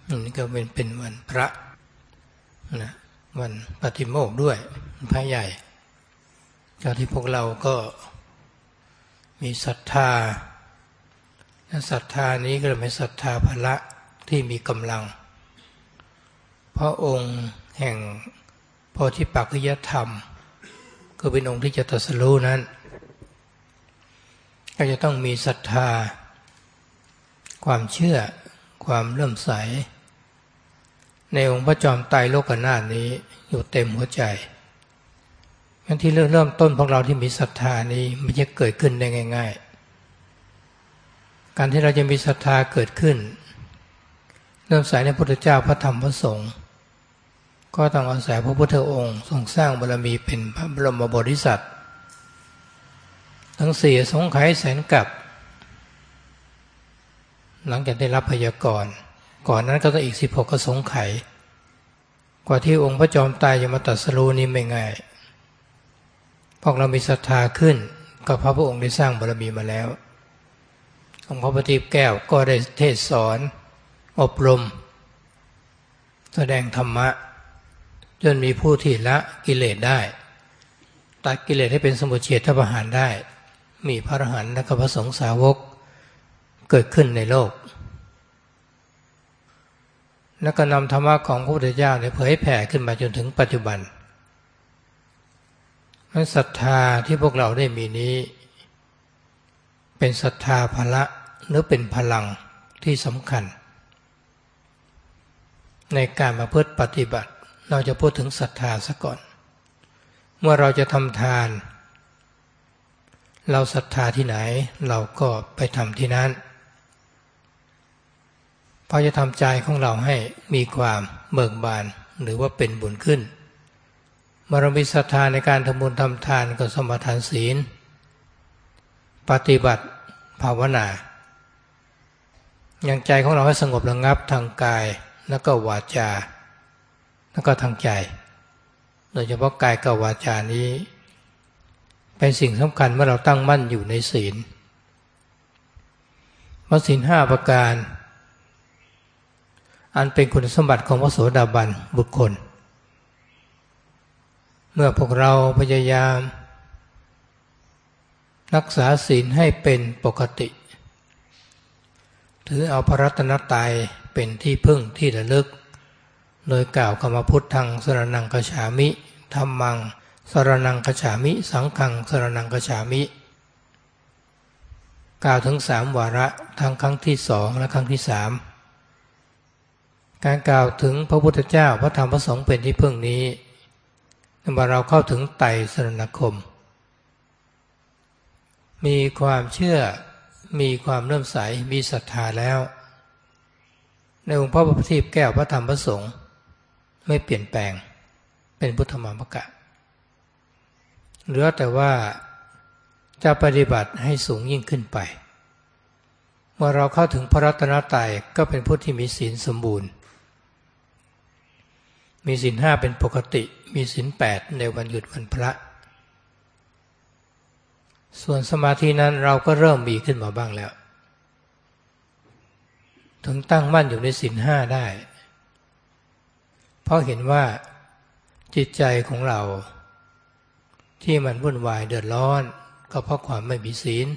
นี่ก็เป็นวันพระนะวันปฏิโมกข์ด้วยพระใหญ่จากที่พวกเราก็มีศรัทธาและศรัทธานี้ก็เป็นศรัทธาพละที่มีกำลังเพราะองค์แห่งโพธิปักขิยธรรมก็เป็นองค์ที่จะตรัสรู้นั้นก็จะต้องมีศรัทธาความเชื่อความเลื่อมใสในองค์พระจอมไตรโลกนาถนี้อยู่เต็มหัวใจงั้นที่เริ่มต้นพวกเราที่มีศรัทธานี้ไม่ใช่เกิดขึ้นได้ง่ายๆการที่เราจะมีศรัทธาเกิดขึ้นเลื่อมใสในพระพุทธเจ้าพระธรรมพระสงฆ์ก็ต้องอาศัยพระพุทธองค์ทรงสร้างบารมีเป็นพระบรมโพธิสัตว์ทั้งสี่สงไขยแสนกับหลังจากได้รับพยากรณ์ก่อนนั้นก็ต้องอีก16กสงไขยกว่าที่องค์พระจอมไตรจะมาตรัสรู้นี้ไม่ง่ายพวกเรามีศรัทธาขึ้นก็เพราะพระองค์ได้สร้างบารมีมาแล้วองค์พระปฏิปแก้วก็ได้เทศสอนอบรมแสดงธรรมะจนมีผู้ที่ละกิเลสได้ตัดกิเลสให้เป็นสมุจเฉทประหารได้มีพระอรหันต์และพระสงฆ์สาวกเกิดขึ้นในโลกแล้วก็นำธรรมะของพระพุทธเจ้าเผยแผ่ขึ้นมาจนถึงปัจจุบันนั้นศรัทธาที่พวกเราได้มีนี้เป็นศรัทธาพละหรือเป็นพลังที่สำคัญในการมาเพื่อปฏิบัติเราจะพูดถึงศรัทธาซะก่อนเมื่อเราจะทำทานเราศรัทธาที่ไหนเราก็ไปทำที่นั้นเพราะจะทำใจของเราให้มีความเบิกบานหรือว่าเป็นบุญขึ้นเมื่อเรามีศรัทธาในการทำบุญทำทานก็สมาทานศีลปฏิบัติภาวนายังใจของเราให้สงบระงับทางกายแล้วก็วาจาแล้วก็ทางใจโดยเฉพาะกายกับวาจานี้เป็นสิ่งสำคัญเมื่อเราตั้งมั่นอยู่ในศีลเพราะศีล5ประการอันเป็นคุณสมบัติของพระโสดาบันบุคคลเมื่อพวกเราพยายามรักษาศีลให้เป็นปกติถือเอาพระรัตนตรัยเป็นที่พึ่งที่ระลึกโดยกล่าวคำพุทธังสรณังคัจฉามิธัมมังสรณังคัจฉามิสังฆังสรณังคัจฉามิกล่าวถึง3วาระทั้งครั้งที่2และครั้งที่3การกล่าวถึงพระพุทธเจ้าพระธรรมพระสงฆ์เป็นที่พึ่งนี้เมื่อเราเข้าถึงไตรสรณคมมีความเชื่อมีความเลื่อมใสมีศรัทธาแล้วในองค์พระปฏิปแก้วพระธรรมพระสงฆ์ไม่เปลี่ยนแปลงเป็นพุทธมามกะเหลือแต่ว่าจะปฏิบัติให้สูงยิ่งขึ้นไปเมื่อเราเข้าถึงพระรัตนตรัยก็เป็นผู้ที่มีศีลสมบูรณ์มีศีล5เป็นปกติมีศีล8ในวันหยุดวันพระส่วนสมาธินั้นเราก็เริ่มมีขึ้นมาบ้างแล้วถึงตั้งมั่นอยู่ในศีล5ได้เพราะเห็นว่าจิตใจของเราที่มันวุ่นวายเดือดร้อนก็เพราะความไม่มีศีล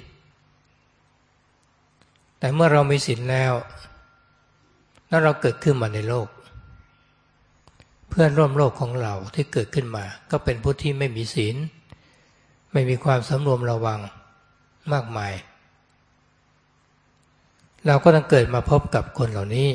แต่เมื่อเรามีศีลแล้วเราเกิดขึ้นมาในโลกเพื่อนร่วมโลกของเราที่เกิดขึ้นมาก็เป็นผู้ที่ไม่มีศีลไม่มีความสำรวมระวังมากมายเราก็ต้องเกิดมาพบกับคนเหล่านี้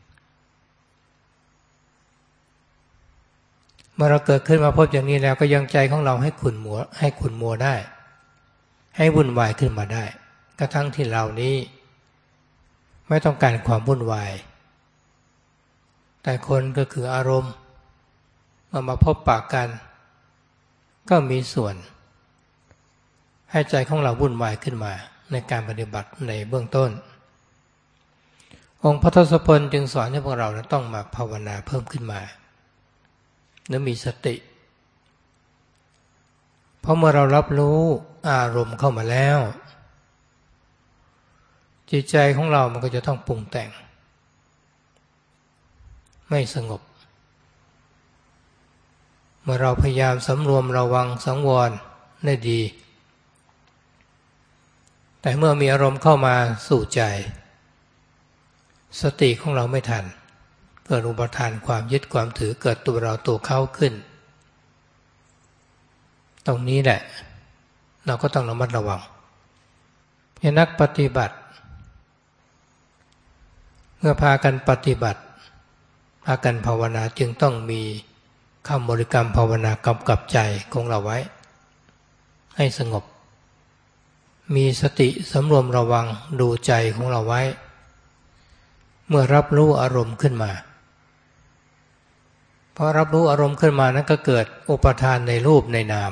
เมื่อเราเกิดขึ้นมาพบอย่างนี้แล้วก็ยังใจของเราให้ขุ่นมัวได้ให้วุ่นวายขึ้นมาได้กระทั่งที่เรานี้ไม่ต้องการความวุ่นวายแต่คนก็คืออารมณ์มาพบปะกันก็มีส่วนให้ใจของเราวุ่นวายขึ้นมาในการปฏิบัติในเบื้องต้นองค์พระทศพลจึงสอนให้พวกเราต้องมาภาวนาเพิ่มขึ้นมาและมีสติเพราะเมื่อเรารับรู้อารมณ์เข้ามาแล้วจิตใจของเรามันก็จะต้องปรุงแต่งไม่สงบเมื่อเราพยายามสำรวมระวังสังวรได้ดีแต่เมื่อมีอารมณ์เข้ามาสู่ใจสติของเราไม่ทันเกิดอุปทานความยึดความถือเกิดตัวเราตัวเขาขึ้นตรงนี้แหละเราก็ต้องระมัดระวังนักปฏิบัติเมื่อพากันปฏิบัติพากันภาวนาจึงต้องมีคำบริกรรมภาวนากำกับใจของเราไว้ให้สงบมีสติสำรวมระวังดูใจของเราไว้เมื่อรับรู้อารมณ์ขึ้นมาพอรับรู้อารมณ์ขึ้นมานั้นก็เกิดอุปทานในรูปในนาม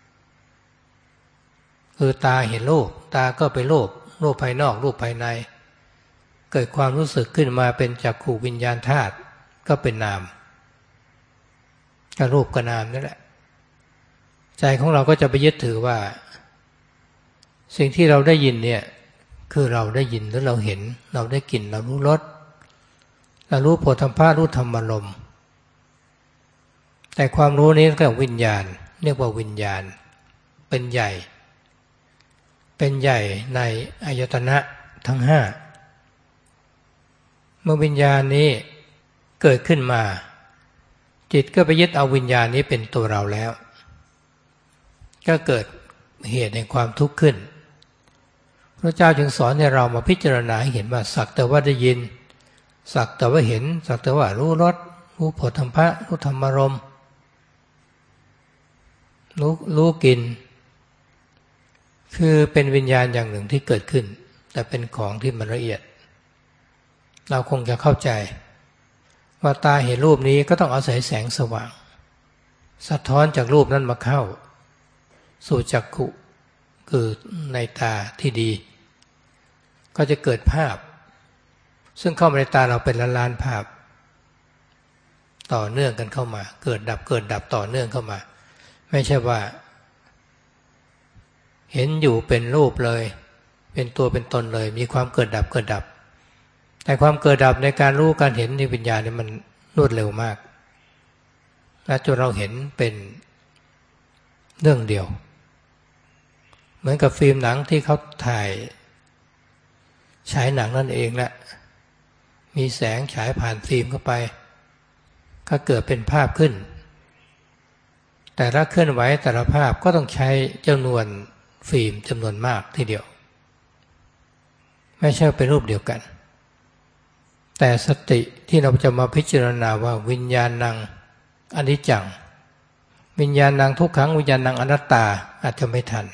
คือตาเห็นรูปตาก็ไปรูปภายนอกรูปภายในเกิดความรู้สึกขึ้นมาเป็นจักขุวิญญาณธาตุก็เป็นนามก็รูปกับนามนั่นแหละใจของเราก็จะไปยึดถือว่าสิ่งที่เราได้ยินเนี่ยคือเราได้ยินหรือเราเห็นเราได้กลิ่นเรารู้รสเรารู้โผฏฐัพพะรู้ธรรมารมณ์แต่ความรู้นี้ก็วิญญาณเรียกว่าวิญญาณเป็นใหญ่ในอายตนะทั้งห้าเมื่อวิญญาณนี้เกิดขึ้นมาจิตก็ไปยึดเอาวิญญาณนี้เป็นตัวเราแล้วก็เกิดเหตุแห่งความทุกข์ขึ้นพระเจ้าจึงสอนให้เรามาพิจารณาให้เห็นว่าสักแต่ว่าได้ยินสักแต่ว่าเห็นสักแต่ว่ารู้รสรู้โผฏฐัพพะรู้ธรรมารมณ์รู้กลิ่นคือเป็นวิญญาณอย่างหนึ่งที่เกิดขึ้นแต่เป็นของที่มันละเอียดเราคงจะเข้าใจว่าตาเห็นรูปนี้ก็ต้องอาศัยแสงสว่างสะท้อนจากรูปนั้นมาเข้าสู่จักขุคือในตาที่ดีก็จะเกิดภาพซึ่งเข้ามาในตาเราเป็นล้านๆภาพต่อเนื่องกันเข้ามาเกิดดับต่อเนื่องเข้ามาไม่ใช่ว่าเห็นอยู่เป็นรูปเลยเป็นตัวเป็นตนเลยมีความเกิดดับแต่ความเกิดดับในการรู้การเห็นในวิญญาณนี่มันรวดเร็วมากและจนเราเห็นเป็นเรื่องเดียวเหมือนกับฟิล์มหนังที่เขาถ่ายฉายหนังนั่นเองแหละมีแสงฉายผ่านฟิล์มเข้าไปก็เกิดเป็นภาพขึ้นแต่ละเคลื่อนไหวแต่ละภาพก็ต้องใช้จำนวนฟิล์มจำนวนมากทีเดียวไม่ใช่เป็นรูปเดียวกันแต่สติที่เราจะมาพิจารณาว่าวิญญาณังอนิจจังวิญญาณังทุกขังวิญญาณังอนัตตาอาจจะไม่ทัน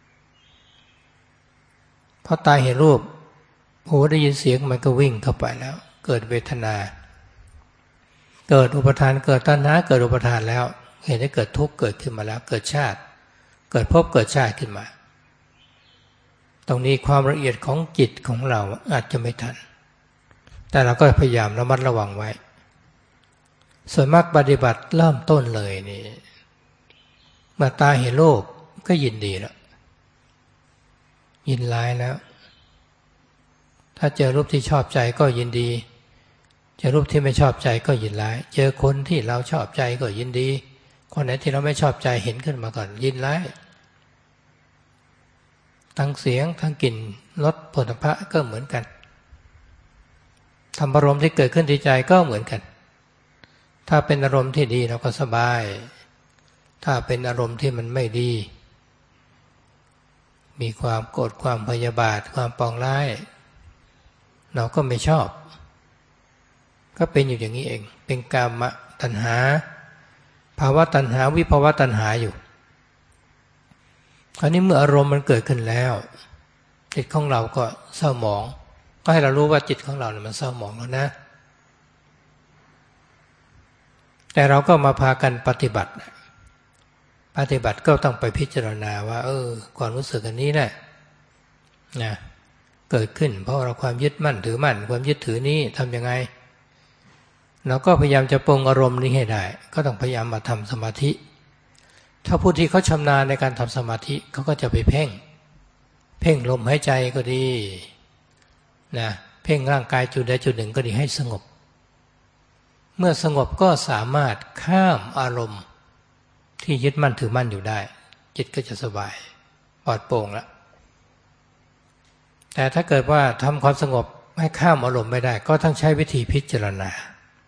เพราะตาเห็นรูปหูได้ยินเสียงมันก็วิ่งเข้าไปแล้วเกิดเวทนาเกิดอุปทานเกิดตัณหาเกิดอุปทานแล้วเห็นได้เกิดทุกข์เกิดขึ้นมาแล้วเกิดชาติเกิดภพเกิดชาติขึ้นมาตรงนี้ความละเอียดของจิตของเราอาจจะไม่ทันแต่เราก็พยายามระมัดระวังไว้ส่วนมากปฏิบัติเริ่มต้นเลยนี่เมื่อตาเห็นโลกก็ยินดีแล้วยินร้ายแล้วถ้าเจอรูปที่ชอบใจก็ยินดีเจอรูปที่ไม่ชอบใจก็ยินร้ายเจอคนที่เราชอบใจก็ยินดีคนไหนที่เราไม่ชอบใจเห็นขึ้นมาก่อนยินร้ายทั้งเสียงทั้งกลิ่นรสโผฏฐัพพะก็เหมือนกันธรรมารมณ์ที่เกิดขึ้นที่ใจก็เหมือนกันถ้าเป็นอารมณ์ที่ดีเราก็สบายถ้าเป็นอารมณ์ที่มันไม่ดีมีความโกรธความพยาบาทความปองร้ายเราก็ไม่ชอบก็เป็นอยู่อย่างนี้เองเป็นกามตัณหาภาวะตัณหาวิภาวะตัณหาอยู่คราวนี้เมื่ออารมณ์มันเกิดขึ้นแล้วจิตของเราก็เศร้าหมองก็ให้เรารู้ว่าจิตของเราเนี่ยมันเศร้าหมองแล้วนะแต่เราก็มาพากันปฏิบัติก็ต้องไปพิจารณาว่าความรู้สึกอันนี้นะเกิดขึ้นเพราะเราความยึดมั่นถือมั่นความยึดถือนี้ทำยังไงเราก็พยายามจะปรุงอารมณ์นี้ให้ได้ก็ต้องพยายามมาทำสมาธิถ้าผู้ที่เขาชำนาญในการทำสมาธิเขาก็จะไปเพ่งลมหายใจก็ดีนะเพ่งร่างกายจุดใดจุดหนึ่งก็ดีให้สงบเมื่อสงบก็สามารถข้ามอารมณ์ที่ยึดมั่นถือมั่นอยู่ได้จิตก็จะสบายปลอดโปร่งแล้วแต่ถ้าเกิดว่าทำความสงบให้ข้ามอารมณ์ไม่ได้ก็ต้องใช้วิธีพิจารณา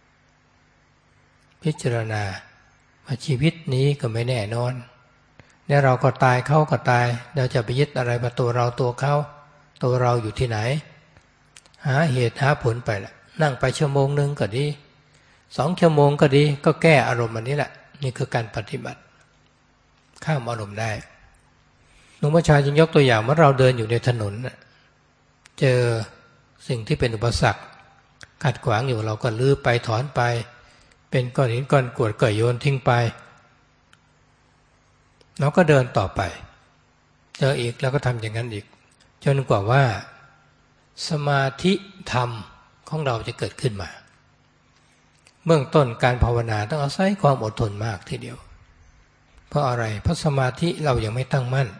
ว่าชีวิตนี้ก็ไม่แน่นอนเนี่ยเราก็ตายเขาก็ตายเราจะไปยึดอะไรมาตัวเราตัวเขาตัวเราอยู่ที่ไหนหาเหตุหาผลไปละนั่งไปชั่วโมงนึงก็ดี2 ชั่วโมงก็ดีก็แก้อารมณ์อันนี้แหละนี่คือการปฏิบัติข้ามอารมณ์ได้หลวงพ่อชาจึงยกตัวอย่างเมื่อเราเดินอยู่ในถนนเจอสิ่งที่เป็นอุปสรรคขัดขวางอยู่เราก็ลื้อไปถอนไปเป็นก้อนหินก้อนกรวดก็โยนทิ้งไปเราก็เดินต่อไปเจออีกแล้วก็ทำอย่างนั้นอีกจนกว่าว่าสมาธิธรรมของเราจะเกิดขึ้นมาเบื้องต้นการภาวนาต้องอาศัยความอดทนมากทีเดียวเพราะอะไรเพราะสมาธิเรายังไม่ตั้งมั่น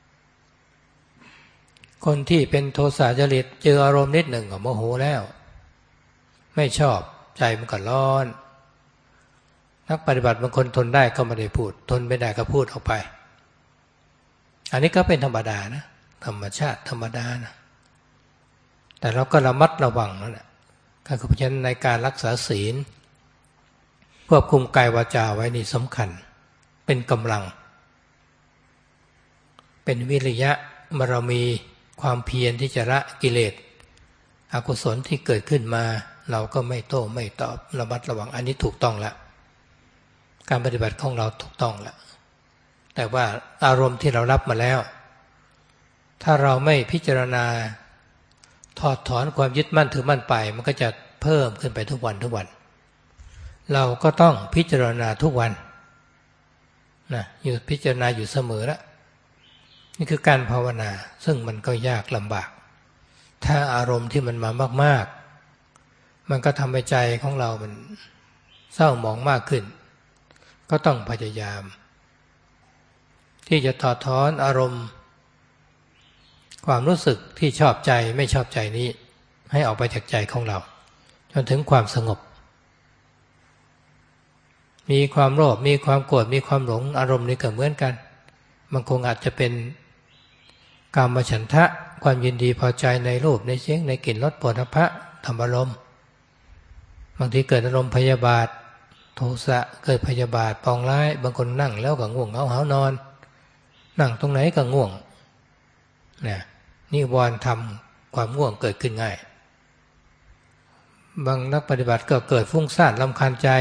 คนที่เป็นโทสะจริตเจออารมณ์นิดหนึ่งก็โมโหแล้วไม่ชอบใจมันก็ร้อนนักปฏิบัติบางคนทนได้ก็ไม่ได้พูดทนไม่ได้ก็พูดออกไปอันนี้ก็เป็นธรรมดานะธรรมชาติธรรมดานะแต่เราก็ระมัดระวังนั่นแหละการเพราะฉะนั้นในการรักษาศีลควบคุมกายวาจาไว้นี่สำคัญเป็นกำลังเป็นวิริยะบารมีความเพียรที่จะละกิเลสอกุศลที่เกิดขึ้นมาเราก็ไม่โต้ไม่ตอบระมัดระวังอันนี้ถูกต้องแล้วการปฏิบัติของเราถูกต้องแล้วแต่ว่าอารมณ์ที่เรารับมาแล้วถ้าเราไม่พิจารณาถอดถอนความยึดมั่นถือมั่นไปมันก็จะเพิ่มขึ้นไปทุกวันเราก็ต้องพิจารณาทุกวันนะอยู่พิจารณาอยู่เสมอแล้วนี่คือการภาวนาซึ่งมันก็ยากลำบากถ้าอารมณ์ที่มันมามากๆมันก็ทำให้ใจของเรามันเศร้าหมองมากขึ้นก็ต้องพยายามที่จะถอดถอนอารมณ์ความรู้สึกที่ชอบใจไม่ชอบใจนี้ให้ออกไปจากใจของเราจนถึงความสงบมีความโลภมีความโกรธมีความหลงอารมณ์นี้ก็เหมือนกันมันคงอาจจะเป็นกามฉันทะความยินดีพอใจในรูปในเสียงในกลิ่นรสโผฏฐัพพะธรรมารมณ์บางทีเกิดอารมณ์พยาบาทโทสะเกิดพยาบาทปองร้ายบางคนนั่งแล้วก็ง่วงเหงาหาวนอนนั่งตรงไหนก็ง่วงนะนิวรณ์ทำความง่วงเกิดขึ้นง่ายบางนักปฏิบัติก็เกิดฟุ้งซ่านรำคาญใจ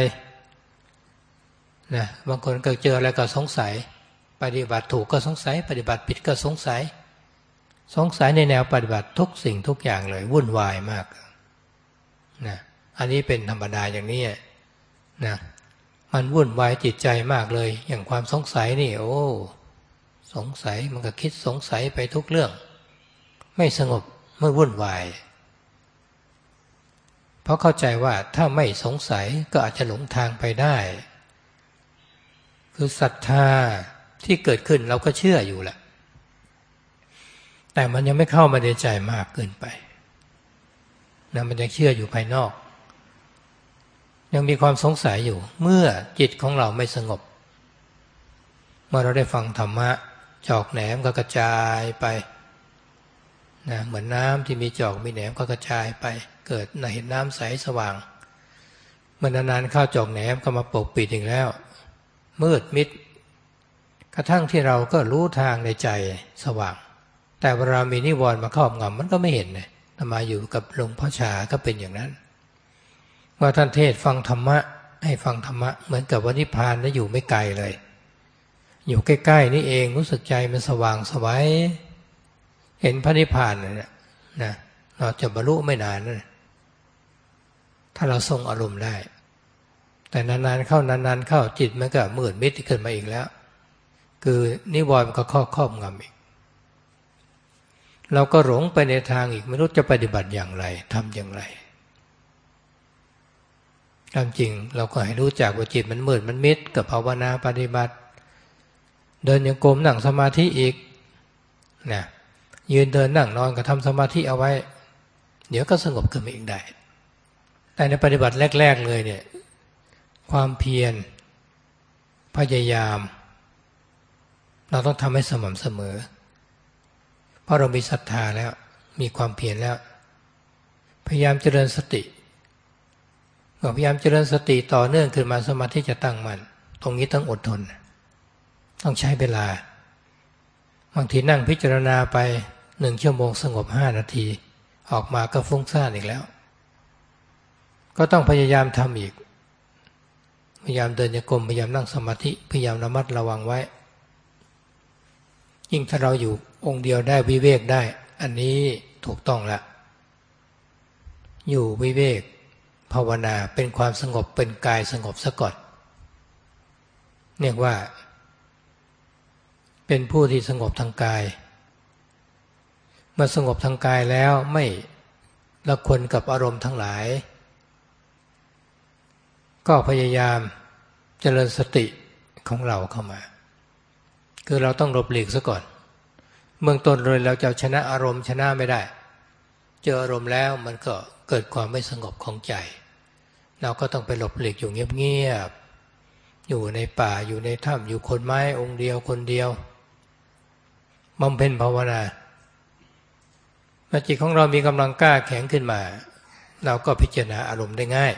นะบางคนก็เจออะไรก็สงสัยปฏิบัติถูกก็สงสัยปฏิบัติผิดก็สงสัยในแนวปฏิบัติทุกสิ่งทุกอย่างเลยวุ่นวายมากนะอันนี้เป็นธรรมดาอย่างนี้นะมันวุ่นวายจิตใจมากเลยอย่างความสงสัยนี่โอ้สงสัยมันก็คิดสงสัยไปทุกเรื่องไม่สงบไม่วุ่นวายเพราะเข้าใจว่าถ้าไม่สงสัยก็อาจจะหลงทางไปได้คือศรัทธาที่เกิดขึ้นเราก็เชื่ออยู่แหละแต่มันยังไม่เข้ามาในใจมากเกินไปนะมันยังเชื่ออยู่ภายนอกยังมีความสงสัยอยู่เมื่อจิตของเราไม่สงบเมื่อเราได้ฟังธรรมะจอกแหนมก็กระจายไปนะเหมือนน้ำที่มีจอกมีแหนมก็กระจายไปเกิดเห็นน้ำใสสว่างเมื่อนานๆเข้าจอกแหนมก็มาปกปิดอีกแล้วมืดมิดกระทั่งที่เราก็รู้ทางในใจสว่างแต่เวลามีนิวรณ์มาครอบงำมันก็ไม่เห็นเลยมาอยู่กับหลวงพ่อชาก็เป็นอย่างนั้นเมื่อท่านเทศฟังธรรมะให้ฟังธรรมะเหมือนกับว่านิพพานนั้นอยู่ไม่ไกลเลยอยู่ใกล้ๆนี่เองรู้สึกใจมันสว่างสวัยเห็นพระนิพพานเลยนะเราจะบรรลุไม่นานนะถ้าเราทรงอารมณ์ได้แต่นานๆเข้าจิตมันก็มืดมิดขึ้นมาอีกแล้วคือนิวรณ์มันก็ครอบงำอีกเราก็หลงไปในทางอีกไม่รู้จะปฏิบัติอย่างไรทำอย่างไรตามจริงเราก็ให้รู้จักว่าจิตมันมืดมันมิดกับภาวนาปฏิบัติเดินยังกรมนั่งสมาธิอีกนะยืนเดินนั่งนอนก็ทำสมาธิเอาไว้เดี๋ยวก็สงบขึ้นมาเองได้แต่ในปฏิบัติแรกๆเลยเนี่ยความเพียรพยายามเราต้องทำให้สม่ำเสมอเพราะเรามีศรัทธาแล้วมีความเพียรแล้วพยายามเจริญสติพยายามเจริญสติต่อเนื่องขึ้นมาสมาธิจะตั้งมั่นตรงนี้ต้องอดทนต้องใช้เวลาบางทีนั่งพิจารณาไป1 ชั่วโมงสงบ5 นาทีออกมาก็ฟุ้งซ่านอีกแล้วก็ต้องพยายามทำอีกพยายามเดินโยกมพยายามนั่งสมาธิพยายามระมัดระวังไว้ยิ่งถ้าเราอยู่องค์เดียวได้วิเวกได้อันนี้ถูกต้องละอยู่วิเวกภาวนาเป็นความสงบเป็นกายสงบซะก่อนเรียกว่าเป็นผู้ที่สงบทางกายเมื่อสงบทางกายแล้วไม่ละคนกับอารมณ์ทั้งหลายก็พยายามเจริญสติของเราเข้ามาคือเราต้องหลบหลีกซะก่อนเบื้องต้นเลยเราจะชนะอารมณ์ชนะไม่ได้เจออารมณ์แล้วมันก็เกิดความไม่สงบของใจเราก็ต้องไปหลบหลีกอยู่เงียบๆอยู่ในป่าอยู่ในถ้ำอยู่คนไม้องค์เดียวคนเดียวบำเพ็ญภาวนาเมื่อจิตของเรามีกำลังกล้าแข็งขึ้นมาเราก็พิจารณาอารมณ์ได้ง่าย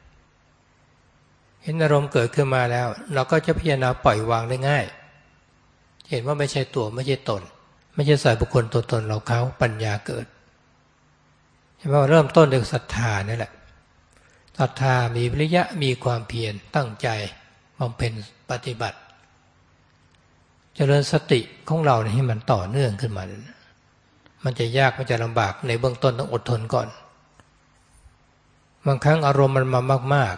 เห็นอารมณ์เกิดขึ้นมาแล้วเราก็จะพิจารณาปล่อยวางได้ง่ายเห็นว่าไม่ใช่ตัวไม่ใช่ตนไม่ใช่สายบุคคลตัวตนเราเขาปัญญาเกิดเห็นว่าเริ่มต้นด้วยศรัทธานี่แหละศรัทธามีวิริยะมีความเพียรตั้งใจบำเพ็ญปฏิบัติเจริญสติของเราให้มันต่อเนื่องขึ้นมามันจะยากมันจะลำบากในเบื้องต้นต้องอดทนก่อนบางครั้งอารมณ์มันมามาก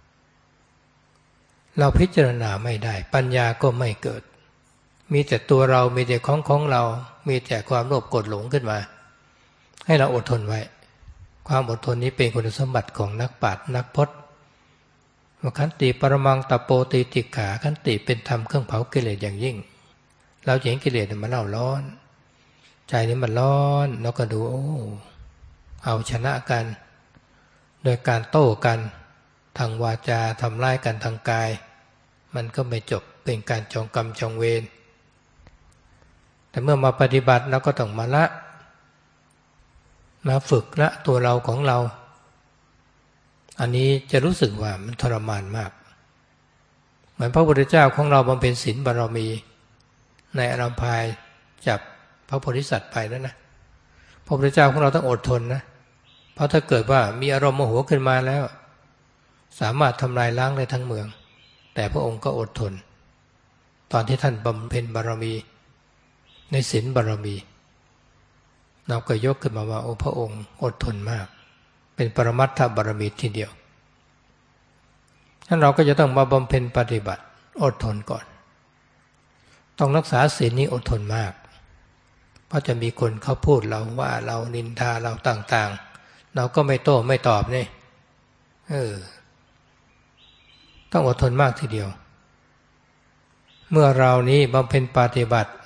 ๆเราพิจารณาไม่ได้ปัญญาก็ไม่เกิดมีแต่ตัวเรามีแต่ของเรามีแต่ความโลภโกรธหลงขึ้นมาให้เราอดทนไว้ความอดทนนี้เป็นคุณสมบัติของนักปราชญ์นักพจน์ขันติปรมังตโปติติขาขันติเป็นธรรมเครื่องเผากิเลสอย่างยิ่งเราเห็นกิเลสมันเล่าร้อนใจนี้มันร้อนเราก็ดูเอาชนะกันโดยการโต้กันทางวาจาทำร้ายกันทางกายมันก็ไม่จบเป็นการจองกรรมจองเวรแต่เมื่อมาปฏิบัติเราก็ต้องมาละมาฝึกละตัวเราของเราอันนี้จะรู้สึกว่ามันทรมานมากเหมือนพระพุทธเจ้าของเราบำเพ็ญศีลบารมีในอรัมภายจับพระโพธิสัตว์ไปแล้วนะพระพุทธเจ้าของเราต้องอดทนนะเพราะถ้าเกิดว่ามีอารมณ์โมโหขึ้นมาแล้วสามารถทำลายล้างได้ทั้งเมืองแต่พระองค์ก็อดทนตอนที่ท่านบำเพ็ญบารมีในศีลบารมีเราก็ยกขึ้นมาว่าโอ้พระองค์อดทนมากเป็นปรมัตถบารมีทีเดียวฉะนั้นเราก็จะต้องมาบำเพ็ญปฏิบัติอดทนก่อนต้องรักษาศีลนี้อดทนมากเพราะจะมีคนเขาพูดเราว่าเรานินทาเราต่างๆเราก็ไม่โต้ไม่ตอบนี่ต้องอดทนมากทีเดียวเมื่อเรานี้บำเพ็ญปฏิบัติ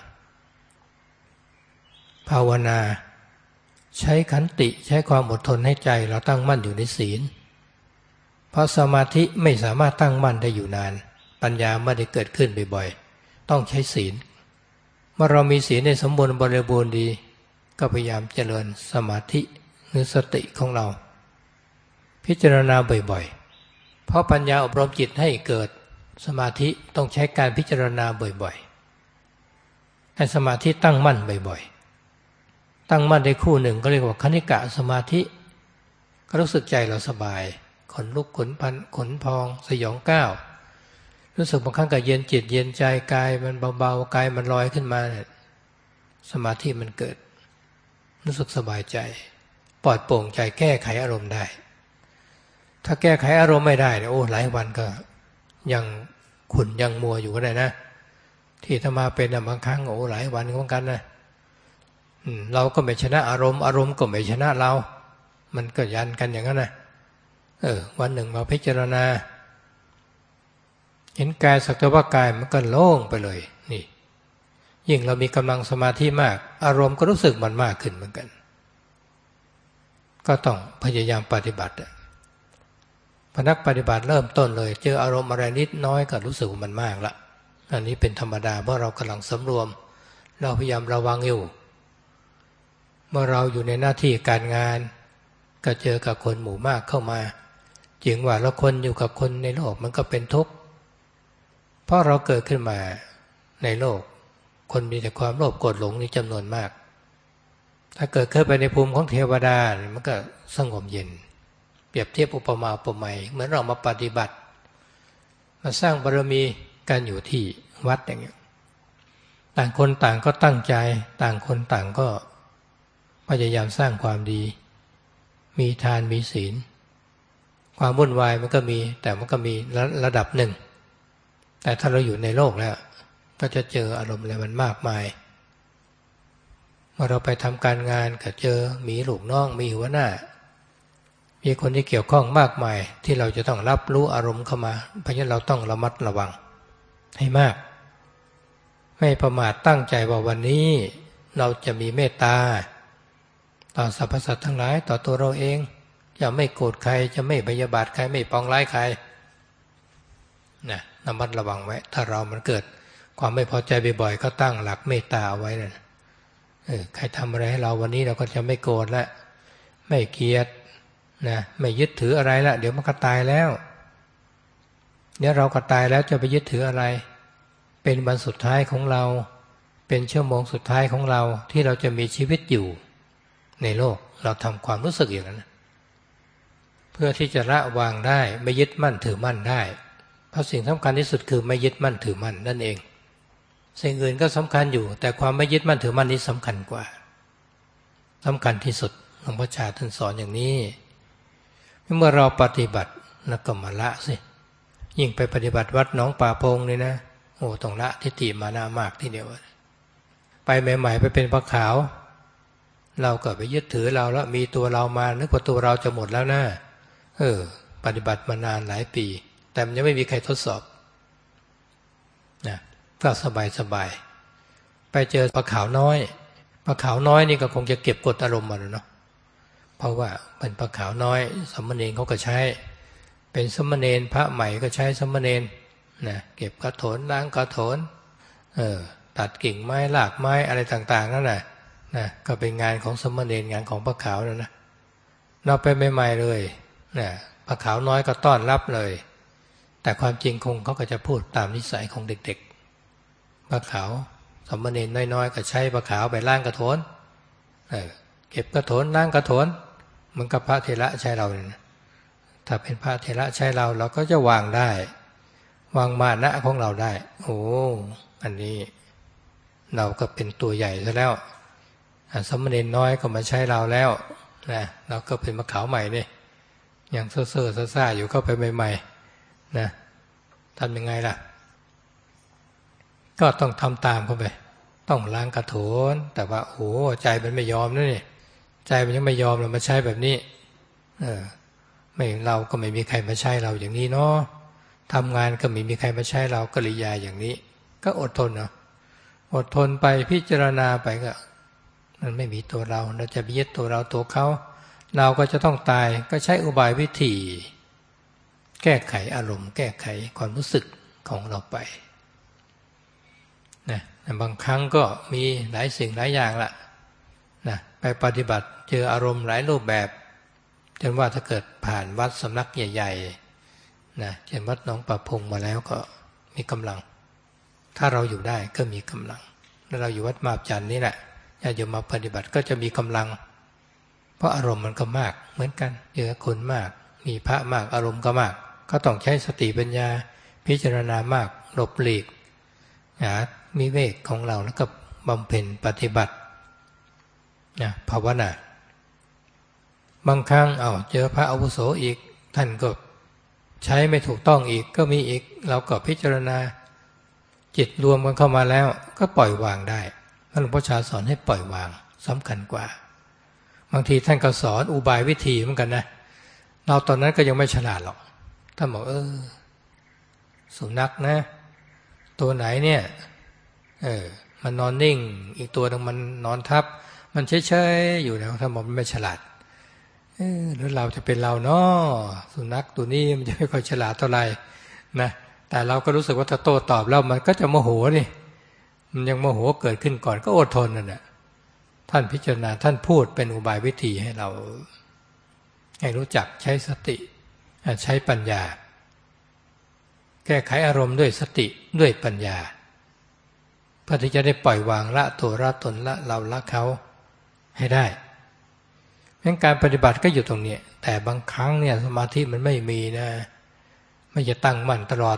ภาวนาใช้ขันติใช้ความอดทนให้ใจเราตั้งมั่นอยู่ในศีลเพราะสมาธิไม่สามารถตั้งมั่นได้อยู่นานปัญญาไม่ได้เกิดขึ้นบ่อยๆต้องใช้ศีลเมื่อเรามีศีลในสมบูรณ์บริบูรณ์ดีก็พยายามเจริญสมาธิหรือสติของเราพิจารณาบ่อยๆเพราะปัญญาอบรมจิตให้เกิดสมาธิต้องใช้การพิจารณาบ่อยๆให้สมาธิตั้งมั่นบ่อยๆตั้งมั่นในคู่หนึ่งก็เรียกว่าคณิกะสมาธิก็รู้สึกใจเราสบายขนลุกขนพองสยองก้าวรู้สึกบางครั้งก็เย็นจิตเย็นใจกายมันเบาๆกายมันลอยขึ้นมาสมาธิมันเกิดรู้สึกสบายใจปลอดโปร่งใจแก้ไขอารมณ์ได้ถ้าแก้ไขอารมณ์ไม่ได้เนี่ยโอ้หลายวันก็ยังขุ่นยังมัวอยู่ก็ได้นะที่ถ้ามาเป็นบางครั้งโอ้หลายวันเหมือนกันนะเราก็ไม่ชนะอารมณ์ก็ไม่ชนะเรามันก็ยันกันอย่างนั้นนะวันหนึ่งมาพิจารณาเห็นกายสักแต่ว่ากายมันก็โล่งไปเลยนี่ยิ่งเรามีกำลังสมาธิมากอารมณ์ก็รู้สึกมันมากขึ้นเหมือนกันก็ต้องพยายามปฏิบัติพนักปฏิบัติเริ่มต้นเลยเจออารมณ์อะไรนิดน้อยก็รู้สึกว่ามันมากละอันนี้เป็นธรรมดาเพราะเรากำลังสำรวมเราพยายามระวังอยู่เมื่อเราอยู่ในหน้าที่การงานก็เจอกับคนหมู่มากเข้ามาจริงว่าเราคนอยู่กับคนในโลกมันก็เป็นทุกข์เพราะเราเกิดขึ้นมาในโลกคนมีแต่ความโลภโกรธหลงนี่จำนวนมากถ้าเกิดขึ้นไปในภูมิของเทวดามันก็สงบเย็นเปรียบเทียบอุปมาอุปไมยเหมือนเรามาปฏิบัติมาสร้างบารมีกันอยู่ที่วัดอย่างเงี้ยต่างคนต่างก็ตั้งใจต่างคนต่างก็พยายามสร้างความดีมีทานมีศีลความวุ่นวายมันก็มีแต่มันก็มีระดับหนึ่งแต่ถ้าเราอยู่ในโลกแล้วก็จะเจออารมณ์อะไรมันมากมายเมื่อเราไปทำการงานก็เจอมีลูกน้องมีหัวหน้ามีคนที่เกี่ยวข้องมากมายที่เราจะต้องรับรู้อารมณ์เข้ามาเพราะฉะนั้นเราต้องระมัดระวังให้มากไม่ประมาทตั้งใจว่าวันนี้เราจะมีเมตตาต่อสรรพสัตว์ทั้งหลายต่อตัวเราเองจะไม่โกรธใครจะไม่พยาบาทใครไม่ปองร้ายใครนะระมัดระวังไว้ถ้าเรามันเกิดความไม่พอใจบ่อยๆก็ตั้งหลักเมตตาไว้นะใครทำอะไรให้เราวันนี้เราก็จะไม่โกรธละไม่เกลียดนะไม่ยึดถืออะไรละเดี๋ยวมันก็ตายแล้วเนี่ยเราก็ตายแล้วจะไปยึดถืออะไรเป็นวันสุดท้ายของเราเป็นชั่วโมงสุดท้ายของเราที่เราจะมีชีวิตอยู่ในโลกเราทำความรู้สึกอย่างนั้นเพื่อที่จะละวางได้ไม่ยึดมั่นถือมั่นได้เพราะสิ่งสำคัญที่สุดคือไม่ยึดมั่นถือมั่นนั่นเองสิ่งอื่นก็สำคัญอยู่แต่ความไม่ยึดมั่นถือมั่นนี้สำคัญกว่าสำคัญที่สุดหลวงพ่อชาท่านสอนอย่างนี้เมื่อเราปฏิบัติแล้วก็มาละสิยิ่งไปปฏิบัติวัดหนองป่าพงนี่นะโอ้ต้องละทิฏฐิมานะมากทีเดียวไปใหม่ๆไปเป็นพระขาวเราก็ไปยึดถือเราแล้วมีตัวเรามานึกว่าตัวเราจะหมดแล้วนะปฏิบัติมานานหลายปีแต่มันยังไม่มีใครทดสอบนะก็สบายไปเจอพระขาวน้อยพระขาวน้อยนี่ก็คงจะเก็บกดอารมณ์มาเนาะเพราะว่าเป็นพระขาวน้อยสมณเณรเขาก็ใช้เป็นสมณเณรพระใหม่ก็ใช้สมณเณรนะเก็บกระโถนล้างกระโถนตัดกิ่งไม้รากไม้อะไรต่างๆนั่นแหละนะก็เป็นงานของสมณเณรงานของพระขาวนะเราไปใหม่ๆเลยนะพระขาวน้อยก็ต้อนรับเลยแต่ความจริงคงเขาก็จะพูดตามนิสัยของเด็กๆพระขาวสมณเณรน้อยๆก็ใช้พระขาวไปล้างกระโถนเก็บกระโถนล้างกระโถนมันก็พระเถระใช้เราเนี่ยถ้าเป็นพระเถระใช้เราเราก็จะวางได้วางมานะของเราได้โอ้อันนี้เราก็เป็นตัวใหญ่ซะแล้วสมณเณรน้อยก็มาใช้เราแล้วนะเราก็เป็นมะขาวใหม่นี่ยังเซ่อๆซ่าๆอยู่เข้าไปใหม่ๆนะทำยังไงล่ะก็ต้องทำตามเข้าไปต้องล้างกระโถนแต่ว่าโอ้ใจมันไม่ยอมนะนี่ใจมันยังไม่ยอมเรามาใช้แบบนี้ไม่เราก็ไม่มีใครมาใช้เราอย่างนี้เนาะทำงานก็ไม่มีใครมาใช้เรากริยาอย่างนี้ก็อดทนเนาะอดทนไปพิจารณาไปก็มันไม่มีตัวเราจะไปยึดตัวเราตัวเขาเราก็จะต้องตายก็ใช้อุบายวิธีแก้ไขอารมณ์แก้ไขความรู้สึกของเราไปนะบางครั้งก็มีหลายสิ่งหลายอย่างละนะไปปฏิบัติเจออารมณ์หลายรูปแบบจนว่าถ้าเกิดผ่านวัดสำนักใหญ่ๆนะเช่นวัดหนองป่าพงมาแล้วก็มีกำลังถ้าเราอยู่ได้ก็มีกำลังแล้วเราอยู่วัดมาบจันนี่แหละญาติโยมมาปฏิบัติก็จะมีกำลังเพราะอารมณ์มันก็มากเหมือนกันเจอคนมากมีพระมากอารมณ์ก็มากก็ต้องใช้สติปัญญาพิจารณามากหลบหลีกมีเวกของเราแล้วก็บำเพ็ญปฏิบัติภาวนาบางครั้งเจอพระอาวุโสอีกท่านก็ใช้ไม่ถูกต้องอีกก็มีอีกเราก็พิจารณาจิตรวมกันเข้ามาแล้วก็ปล่อยวางได้หลวงพ่อชาสอนให้ปล่อยวางสำคัญกว่าบางทีท่านก็สอนอุบายวิธีเหมือนกันนะเราตอนนั้นก็ยังไม่ฉลาดหรอกท่านบอกสุนัขนะตัวไหนเนี่ยมันนอนนิ่งอีกตัวนึงมันนอนทับมันเฉยๆอยู่แล้วท่านบอกมันไม่ฉลาดแล้วเราจะเป็นเราเนาะสุนัขตัวนี้มันจะไม่ค่อยฉลาดเท่าไหร่นะแต่เราก็รู้สึกว่าถ้าโต้ตอบแล้วมันก็จะโมโหนี่มันยังโมโหเกิดขึ้นก่อนก็อดทนนั่นแหละท่านพิจารณาท่านพูดเป็นอุบายวิธีให้เราให้รู้จักใช้สติใช้ปัญญาแก้ไขอารมณ์ด้วยสติด้วยปัญญาเพื่อที่จะได้ปล่อยวางละตัวละตนละเราละเขาให้ได้งั้นการปฏิบัติก็อยู่ตรงนี้แต่บางครั้งเนี่ยสมาธิมันไม่มีนะไม่จะตั้งมั่นตลอด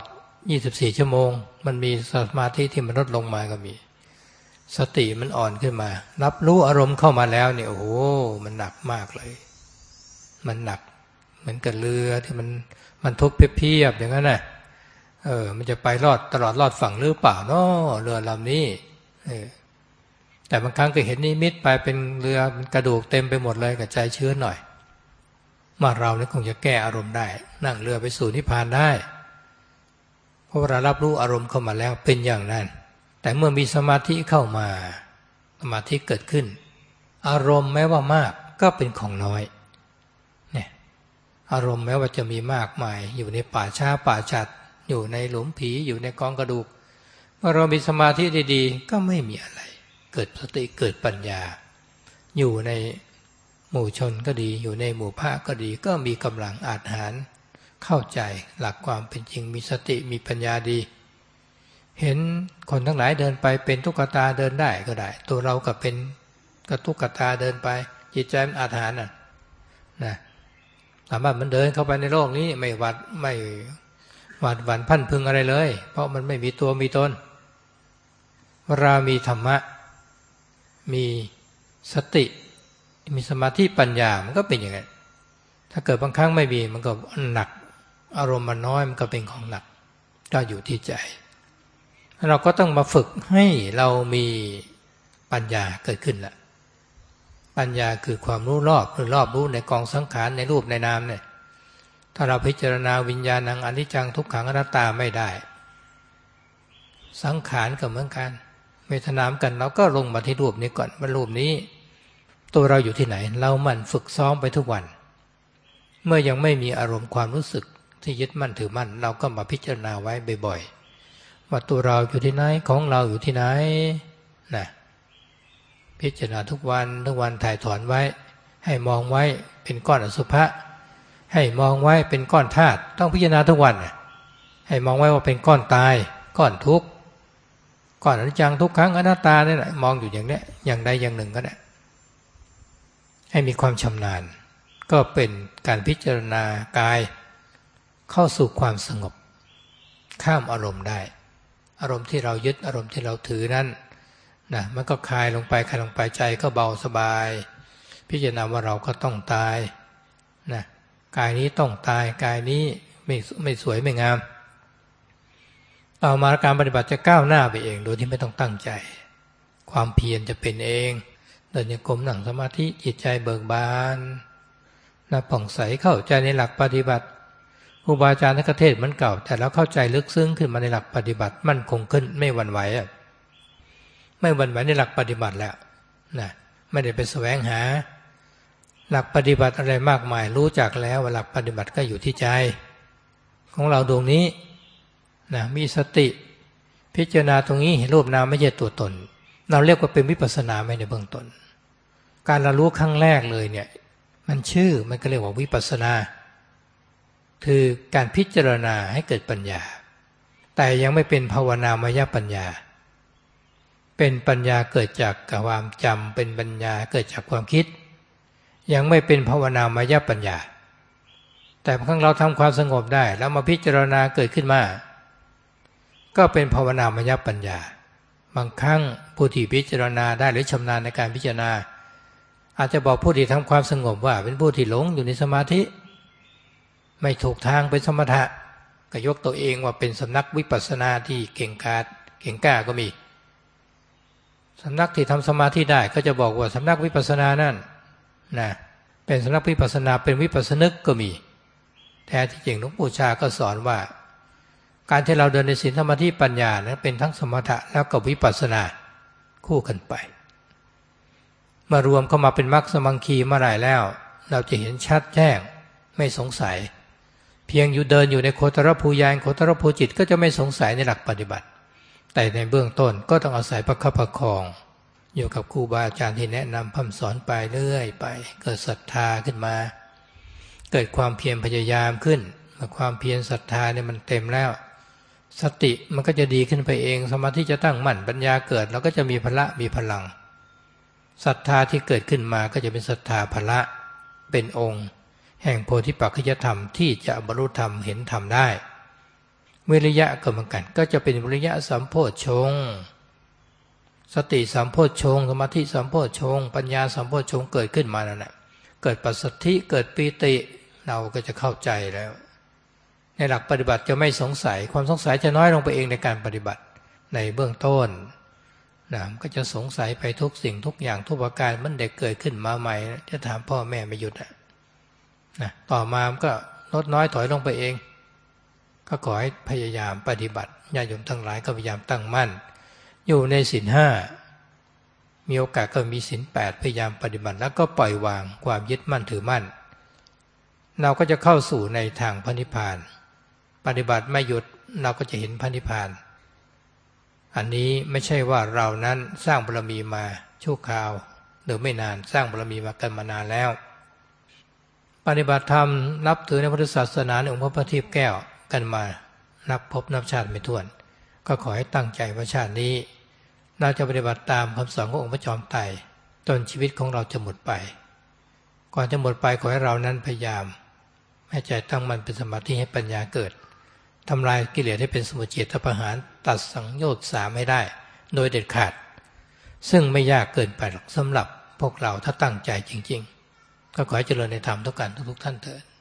24ชั่วโมงมันมีสมาธิที่มันลดลงมาก็มีสติมันอ่อนขึ้นมารับรู้อารมณ์เข้ามาแล้วเนี่ยโอ้โหมันหนักมากเลยมันหนักเหมือนกับเรือที่มันทุกข์เพียบๆอย่างนั้นน่ะมันจะไปรอดตลอดรอดฝั่งหรือเปล่าเนาะเรือลำนี้แต่บางครั้งก็เห็นนิมิตไปเป็นเรือมันกระดูกเต็มไปหมดเลยกับใจชื้นหน่อยมาเราเนี่ยคงจะแก้อารมณ์ได้นั่งเรือไปสู่นิพพานได้เพราะเรารับรู้อารมณ์เข้ามาแล้วเป็นอย่างนั้นแต่เมื่อมีสมาธิเข้ามาสมาธิเกิดขึ้นอารมณ์แม้ว่ามากก็เป็นของน้อยเนี่ยอารมณ์แม้ว่าจะมีมากมายอยู่ในป่าช้าป่าฉัตรอยู่ในหลุมผีอยู่ในกองกระดูกเมื่อเรามีสมาธิดีๆก็ไม่มีอะไรเกิดสติเกิดปัญญาอยู่ในหมู่ชนก็ดีอยู่ในหมู่พระก็ดีก็มีกำลังอาจหารเข้าใจหลักความเป็นจริงมีสติมีปัญญาดีเห็นคนทั้งหลายเดินไปเป็นตุ๊กตาเดินได้ก็ได้ตัวเราก็เป็นกระตุ๊กตาเดินไปจิตใจมันอาจหารนะสามารถมันเดินเข้าไปในโลกนี้ไม่หวาดหวั่นพันพึงอะไรเลยเพราะมันไม่มีตัวมีตนเวลามีธรรมะมีสติมีสมาธิปัญญามันก็เป็นอย่างนั้นถ้าเกิดบางครั้งไม่มีมันก็หนักอารมณ์มันน้อยมันก็เป็นของหนักก็อยู่ที่ใจเราก็ต้องมาฝึกให้เรามีปัญญาเกิดขึ้นละปัญญาคือความรู้รอบหรือรอบรู้ในกองสังขารในรูปในนามเนี่ยถ้าเราพิจารณาวิญญาณังอนิจจังทุกขังอนัตตาไม่ได้สังขารก็เหมือนกันเวทนามกันเราก็ลงมาที่รูปนี้ก่อนว่ารูปนี้ตัวเราอยู่ที่ไหนเราหมั่นฝึกซ้อมไปทุกวันเมื่อยังไม่มีอารมณ์ความรู้สึกที่ยึดมั่นถือมั่นเราก็มาพิจารณาไว้บ่อยๆว่าตัวเราอยู่ที่ไหนของเราอยู่ที่ไหนนะพิจารณาทุกวันถ่ายถอนไว้ให้มองไว้เป็นก้อนอสุภะให้มองไว้เป็นก้อนธาตุต้องพิจารณาทุกวันให้มองไว้ว่าเป็นก้อนตายก้อนทุกข์ก้อนอนิจจังทุกขังอนัตตาเนี่ยมองอยู่อย่างนี้อย่างใดอย่างหนึ่งก็ได้ให้มีความชำนาญก็เป็นการพิจารณากายเข้าสู่ความสงบข้ามอารมณ์ได้อารมณ์ที่เรายึดอารมณ์ที่เราถือนั้นนะมันก็คลายลงไปใจก็เบาสบายพิจารณาว่าเราก็ต้องตายนะกายนี้ต้องตายกายนี้ไม่สวยไม่งามต่อมาการปฏิบัติจะก้าวหน้าไปเองโดยที่ไม่ต้องตั้งใจความเพียรจะเป็นเองเดินโยกมนั่งสมาธิจิตใจเบิกบานนะผ่องใสเข้าใจในหลักปฏิบัติครูบาอาจารย์นักเทศน์เหมือนเก่าแต่แล้วเข้าใจลึกซึ้งขึ้นมาในหลักปฏิบัติมั่นคงขึ้นไม่หวั่นไหวไม่หวั่นไหวในหลักปฏิบัติแล้วนะไม่ได้ไปแสวงหาหลักปฏิบัติอะไรมากมายรู้จักแล้วว่าหลักปฏิบัติก็อยู่ที่ใจของเราดวงนี้นะมีสติพิจารณาตรงนี้เห็นรูปนามไม่ใช่ตัวตนเราเรียกว่าเป็นวิปัสสนาไม่ในเบื้องต้นการระรู้ครั้งแรกเลยเนี่ยมันก็เรียกว่าวิปัสสนาคือการพิจารณาให้เกิดปัญญาแต่ยังไม่เป็นภาวนามยปัญญาเป็นปัญญาเกิดจากความจำเป็นปัญญาเกิดจากความคิดยังไม่เป็นภาวนามยปัญญาแต่บางครั้งเราทำความสงบได้แล้วมาพิจารณาเกิดขึ้นมาก็เป็นภาวนามยปัญญาบางครั้งผู้ที่พิจารณาได้หรือชำนาญในการพิจารณาอาจจะบอกผู้ที่ทำความสงบว่าเป็นผู้ที่หลงอยู่ในสมาธิไม่ถูกทางเป็นสมถะก็ยกตัวเองว่าเป็นสำนักวิปัสสนาที่เก่งกล้าก็มีสำนักที่ทำสมาธิได้ก็จะบอกว่าสำนักวิปัสสนานั่นนะเป็นสำนักวิปัสสนาเป็นวิปัสสนึกก็มีแท้ที่จริงหลวงปู่ชาก็สอนว่าการที่เราเดินในศีลสมาธิปัญญานั้นเป็นทั้งสมถะแล้วก็วิปัสสนาคู่กันไปมารวมเข้ามาเป็นมรรคสมังคีเมื่อไหร่แล้วเราจะเห็นชัดแจ้งไม่สงสัยเพียงอยู่เดินอยู่ในโคตรภูญาณโคตรภูจิตก็จะไม่สงสัยในหลักปฏิบัติแต่ในเบื้องต้นก็ต้องอาศัยประคับประคองอยู่กับครูบาอาจารย์ที่แนะนำพร่ำสอนไปเรื่อยไปเกิดศรัทธาขึ้นมาเกิดความเพียรพยายามขึ้นเมื่อความเพียรศรัทธาเนี่ยมันเต็มแล้วสติมันก็จะดีขึ้นไปเองสมาธิจะตั้งมั่นปัญญาเกิดเราก็จะมีพละมีพลังศรัทธาที่เกิดขึ้นมาก็จะเป็นศรัทธาพละเป็นองค์แห่งโพธิปักขิยธรรมที่จะบรรลุธรรมเห็นธรรมได้วิริยะก็เหมือนกันก็จะเป็นวิริยะสัมโพชฌงค์สติสัมโพชฌงค์สมาธิสัมโพชฌงค์ปัญญาสัมโพชฌงค์เกิดขึ้นมานั่นแหละเกิดปัสสัทธิเกิดปีติเราก็จะเข้าใจแล้วในหลักปฏิบัติจะไม่สงสัยความสงสัยจะน้อยลงไปเองในการปฏิบัติในเบื้องต้นนะก็จะสงสัยไปทุกสิ่งทุกอย่างทุกประการมันเด็กเกิดขึ้นมาใหม่จะถามพ่อแม่ไม่หยุดนะต่อมามันก็ลดน้อยถอยลงไปเองก็ขอให้พยายามปฏิบัติญาติโยมทั้งหลายก็พยายามตั้งมั่นอยู่ในศีลห้ามีโอกาสก็มีศีลแปดพยายามปฏิบัติแล้วก็ปล่อยวางความยึดมั่นถือมั่นเราก็จะเข้าสู่ในทางพระนิพพานปฏิบัติไม่หยุดเราก็จะเห็นพระนิพพานอันนี้ไม่ใช่ว่าเรานั้นสร้างบารมีมาชั่วคราวหรือไม่นานสร้างบารมีมากันมานานแล้วปฏิบัติธรรมนับถือในพุทธศาสนาในองค์พระประทีปแก้วกันมานับพบนับชาติไม่ถ้วนก็ขอให้ตั้งใจว่าชาตินี้เราจะปฏิบัติตามคำสอนขององค์พระจอมไตรจนชีวิตของเราจะหมดไปก่อนจะหมดไปขอให้เรานั้นพยายามให้ใจตั้งมั่นเป็นสมาธิให้ปัญญาเกิดทำลายกิเลสให้เป็นสมุจเฉทประหารตัดสังโยชน์3ให้ได้โดยเด็ดขาดซึ่งไม่ยากเกินไปหรอกสำหรับพวกเราถ้าตั้งใจจริงๆก็ขอให้เจริญในธรรมทุกท่านเถิด